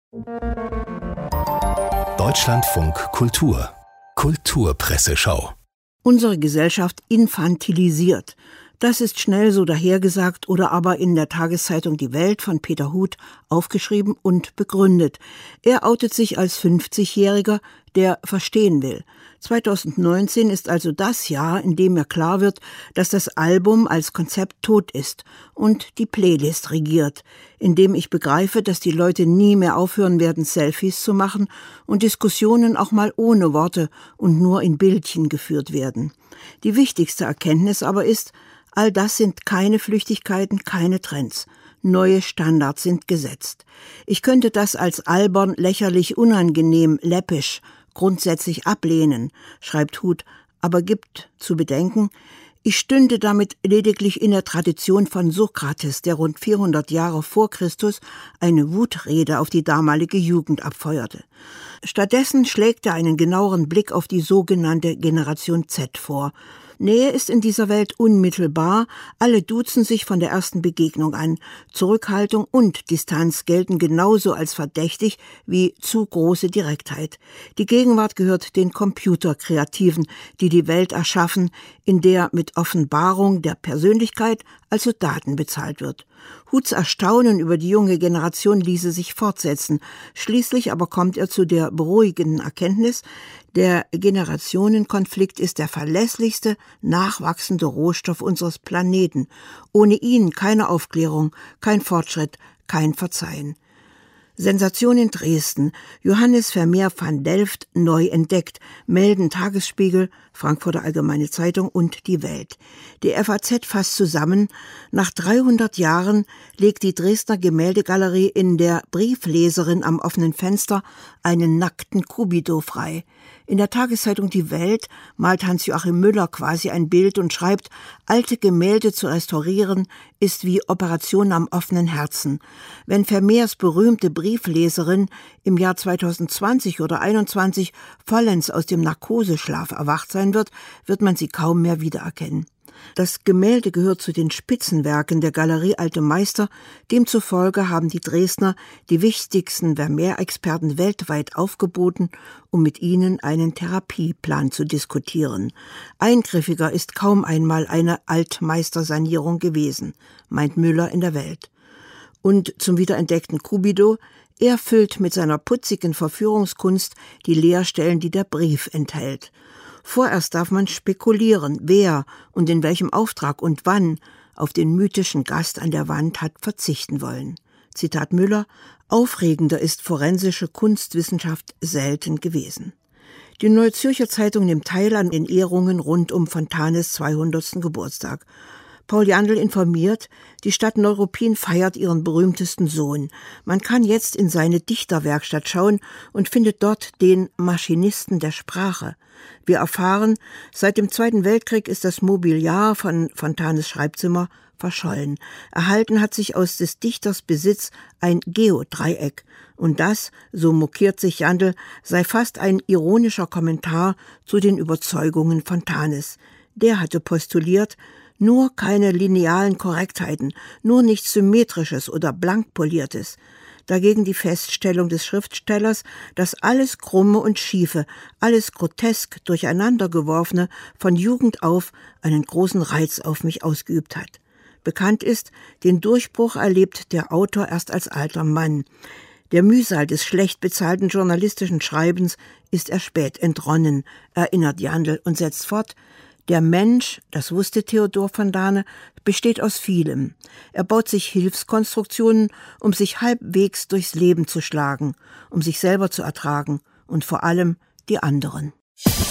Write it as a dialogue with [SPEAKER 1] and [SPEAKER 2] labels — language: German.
[SPEAKER 1] Deutschlandfunk Kultur Kulturpresseschau.
[SPEAKER 2] Unsere Gesellschaft infantilisiert. Das ist schnell so dahergesagt oder aber in der Tageszeitung Die Welt von Peter Huth aufgeschrieben und begründet. Er outet sich als 50-Jähriger, der verstehen will. 2019 ist also das Jahr, in dem mir klar wird, dass das Album als Konzept tot ist und die Playlist regiert, in dem ich begreife, dass die Leute nie mehr aufhören werden, Selfies zu machen und Diskussionen auch mal ohne Worte und nur in Bildchen geführt werden. Die wichtigste Erkenntnis aber ist, all das sind keine Flüchtigkeiten, keine Trends. Neue Standards sind gesetzt. Ich könnte das als albern, lächerlich, unangenehm, läppisch grundsätzlich ablehnen, schreibt Huth, aber gibt zu bedenken, ich stünde damit lediglich in der Tradition von Sokrates, der rund 400 Jahre vor Christus eine Wutrede auf die damalige Jugend abfeuerte. Stattdessen schlägt er einen genaueren Blick auf die sogenannte Generation Z vor. Nähe ist in dieser Welt unmittelbar, alle duzen sich von der ersten Begegnung an. Zurückhaltung und Distanz gelten genauso als verdächtig wie zu große Direktheit. Die Gegenwart gehört den Computerkreativen, die die Welt erschaffen, in der mit Offenbarung der Persönlichkeit, also Daten, bezahlt wird. Huths Erstaunen über die junge Generation ließe sich fortsetzen. Schließlich aber kommt er zu der beruhigenden Erkenntnis, der Generationenkonflikt ist der verlässlichste, nachwachsende Rohstoff unseres Planeten. Ohne ihn keine Aufklärung, kein Fortschritt, kein Verzeihen. Sensation in Dresden. Johannes Vermeer van Delft neu entdeckt, melden Tagesspiegel, Frankfurter Allgemeine Zeitung und Die Welt. Die FAZ fasst zusammen, nach 300 Jahren legt die Dresdner Gemäldegalerie in der Briefleserin am offenen Fenster einen nackten Kubido frei. In der Tageszeitung Die Welt malt Hans-Joachim Müller quasi ein Bild und schreibt, alte Gemälde zu restaurieren ist wie Operation am offenen Herzen. Wenn Vermeers berühmte Briefleserin im Jahr 2020 oder 2021 vollends aus dem Narkoseschlaf erwacht sein wird, wird man sie kaum mehr wiedererkennen. Das Gemälde gehört zu den Spitzenwerken der Galerie Alte Meister. Demzufolge haben die Dresdner die wichtigsten Vermeer-Experten weltweit aufgeboten, um mit ihnen einen Therapieplan zu diskutieren. Eingriffiger ist kaum einmal eine Altmeistersanierung gewesen, meint Müller in der Welt. Und zum wiederentdeckten Kubido: er füllt mit seiner putzigen Verführungskunst die Leerstellen, die der Brief enthält. Vorerst darf man spekulieren, wer und in welchem Auftrag und wann auf den mythischen Gast an der Wand hat verzichten wollen. Zitat Müller: aufregender ist forensische Kunstwissenschaft selten gewesen. Die Neue Zürcher Zeitung nimmt teil an den Ehrungen rund um Fontanes 200. Geburtstag. Paul Jandl informiert, die Stadt Neuruppin feiert ihren berühmtesten Sohn. Man kann jetzt in seine Dichterwerkstatt schauen und findet dort den Maschinisten der Sprache. Wir erfahren, seit dem Zweiten Weltkrieg ist das Mobiliar von Fontanes Schreibzimmer verschollen. Erhalten hat sich aus des Dichters Besitz ein Geodreieck. Und das, so mokiert sich Jandl, sei fast ein ironischer Kommentar zu den Überzeugungen Fontanes. Der hatte postuliert, nur keine linealen Korrektheiten, nur nichts Symmetrisches oder blank Poliertes. Dagegen die Feststellung des Schriftstellers, dass alles Krumme und Schiefe, alles grotesk durcheinandergeworfene von Jugend auf einen großen Reiz auf mich ausgeübt hat. Bekannt ist, den Durchbruch erlebt der Autor erst als alter Mann. Der Mühsal des schlecht bezahlten journalistischen Schreibens ist er spät entronnen, erinnert Jandl und setzt fort: der Mensch, das wusste Theodor Fontane, besteht aus vielem. Er baut sich Hilfskonstruktionen, um sich halbwegs durchs Leben zu schlagen, um sich selber zu ertragen und vor allem die anderen.